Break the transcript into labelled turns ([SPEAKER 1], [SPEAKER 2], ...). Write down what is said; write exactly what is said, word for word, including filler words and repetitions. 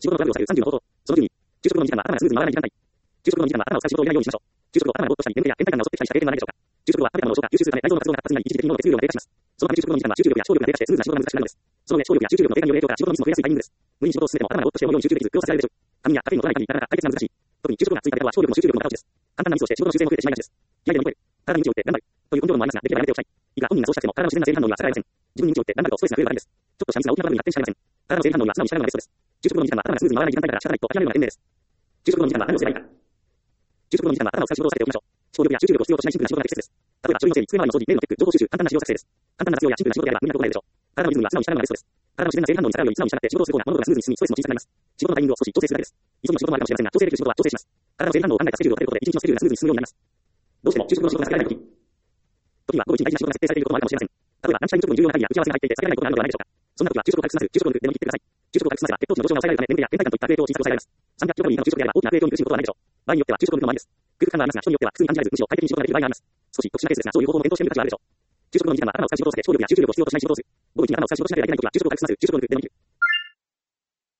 [SPEAKER 1] 仕事のトラブルを避けるさんじゅうの方法。そのきゅうに、昼食後の時間は頭がスムーズに回らない時間帯。昼食後の時間は頭を使う仕事をやらないようにしましょう。昼食後は頭がぼーっとしたり、眠気や倦怠感が襲ってきたりした経験はないでしょうか。昼食後は食べたものを消化、吸収するため内臓の活動が活発になり、一時的に脳の活流量が低下します。そのため昼食後の時間は集中力や思考力が低下してスムーズな仕事が難しくなるのです。その上、思考力や集中力の低下による影響から仕事のミスも増えやすいタイミングです。無理に仕事を進めても頭がぼーっとして思うように集中できず、苦労させられるでしょう。仮眠やカフェインの取らない限りなかなか解決が難しい。特に昼食後がついた方は思考力も集中力も高落ちです。簡単なミスをして仕事の修正も増えてしまいがちです。気合で乗り越える。体に無知を打って頑張る。という根性論もありますが、できればやめておきたい。いくら本人がそうしたくても、体の自然な生理反応には逆らえません。自分に無知を打って頑張るとストレスが増えるだけです。ちょっとしたミスが大きなトラブルに発展しかねません。体の生理反応には素直に従うのがベストです。昼食後の時間は頭がスムーズに回らない時間帯だから仕方ないと諦めるのが賢明です。昼食後の時間は何をすればいいか。昼食後の時間は頭を使う仕事を避けておきましょう。思考力や集中力を必要としないシンプルな仕事が適切です。例えば書類の整理、机周りの掃除、メールのチェック、情報収集、簡単な資料作成です。簡単な活用やシンプルな仕事であればみんなどこまででしょう。体のリズムには素直に従うのがベストです。体の自然な生理反応に逆らうように素直に従って仕事をする方が物事がスムーズに進み、ストレスも小さくなります。仕事のタイミングを少し調整するだけです。急ぎの仕事もあるかもしれませんが、調整できる仕事は調整します。体の生理反応を考えたスケジュールを立てることで一日のスケジュールがスムーズに進むようになります。どうしても昼食後の仕事が避けられないとき、時には午後一に大事な仕事が設定されていることもあるかもしれません。例えばランチタイム直後に重要な会議や打ち合わせが入っていて避けられないことがあるのではないでしょうか。そんな時は昼食を軽く済ませる、昼食後のでも切ってください。昼食を軽く済ませば血糖値の上昇が抑えられるため眠気や倦怠感といった悪影響を小さく抑えられます。さんびゃくキロカロリー以下の昼食であれば大きな悪影響に苦しむことはないでしょう。場合によっては昼食後のものもありです。空腹感はありますが、人によっては苦痛に感じられずむしろ快適に仕事ができる場合があります。少し特殊なケースですが、そういう方法も検討してみる価値があるでしょう。昼食後の時間は頭を使う仕事を避け、思考力や集中力を必要としない仕事をする。午後一に頭を使う仕事をしなければいけないときは昼食を軽く済ませる、昼食後のでも切る。